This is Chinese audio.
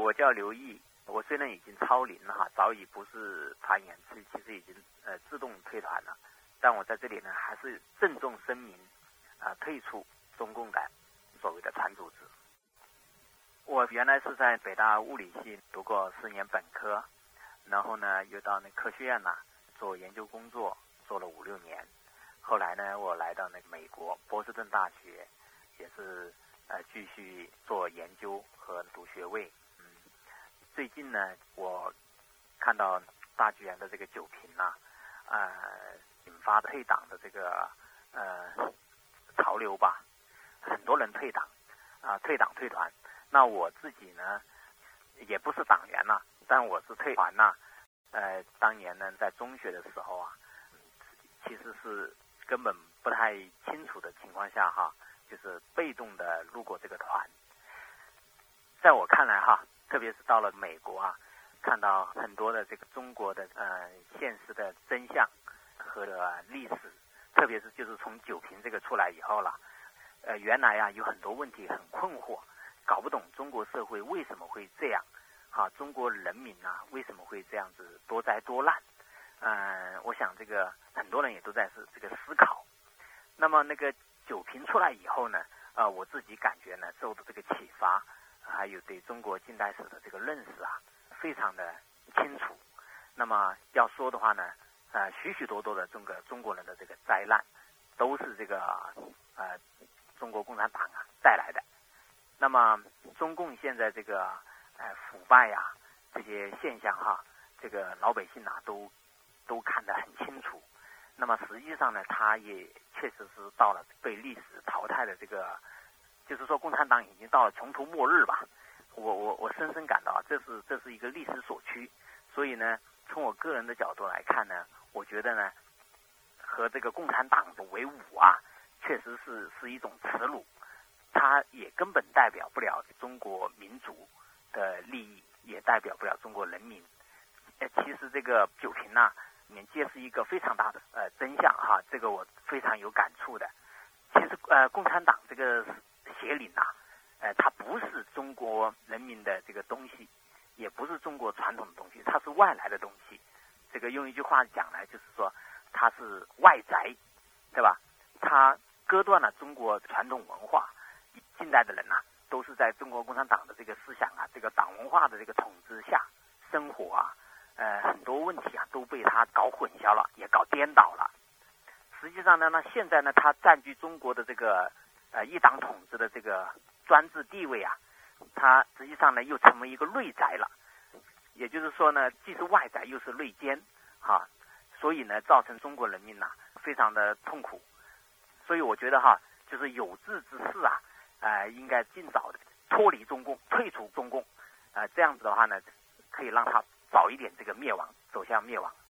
我叫刘毅，我虽然已经超龄了早已不是团员，其实已经自动退团了，但我在这里呢还是郑重声明退出中共的所谓的团组织。我原来是在北大物理系读过4年本科，然后呢又到那科学院做研究工作，做了5-6年。后来呢我来到那个美国波士顿大学，也是继续做研究和读学位。最近呢我看到大剧院的这个酒瓶引发退党的这个潮流吧，很多人退党退党退团。那我自己呢也不是党员但我是退团当年呢在中学的时候其实是根本不太清楚的情况下就是被动的入过这个团。在我看来特别是到了美国看到很多的这个中国的现实的真相和历史，特别是就是从酒瓶这个出来以后了，原来有很多问题很困惑，搞不懂中国社会为什么会这样中国人民为什么会这样子多灾多难。我想这个很多人也都在这个思考。那么那个酒瓶出来以后呢我自己感觉呢受到这个启发，还有对中国近代史的这个认识非常的清楚。那么要说的话呢许许多多的中国人的这个灾难都是这个中国共产党带来的。那么中共现在这个腐败这些现象这个老百姓都看得很清楚。那么实际上呢他也确实是到了被历史淘汰的这个，就是说共产党已经到了穷途末日吧。我深深感到这是一个历史所趋。所以呢从我个人的角度来看呢，我觉得呢和这个共产党的为伍确实是一种耻辱，它也根本代表不了中国民族的利益，也代表不了中国人民。其实这个酒瓶里面揭示一个非常大的真相这个我非常有感触的。其实共产党这个邪灵它不是中国人民的这个东西，也不是中国传统的东西，它是外来的东西。这个用一句话讲呢，就是说它是外宅，对吧？它割断了中国传统文化。近代的人都是在中国共产党的这个思想这个党文化的这个统治下生活很多问题都被他搞混淆了，也搞颠倒了。实际上呢现在呢他占据中国的这个一党统治的这个专制地位他实际上呢又成为一个内宅了。也就是说呢既是外宅又是内奸所以呢造成中国人民非常的痛苦。所以我觉得就是有志之士应该尽早的脱离中共，退出中共这样子的话呢可以让他早一点这个灭亡，走向灭亡。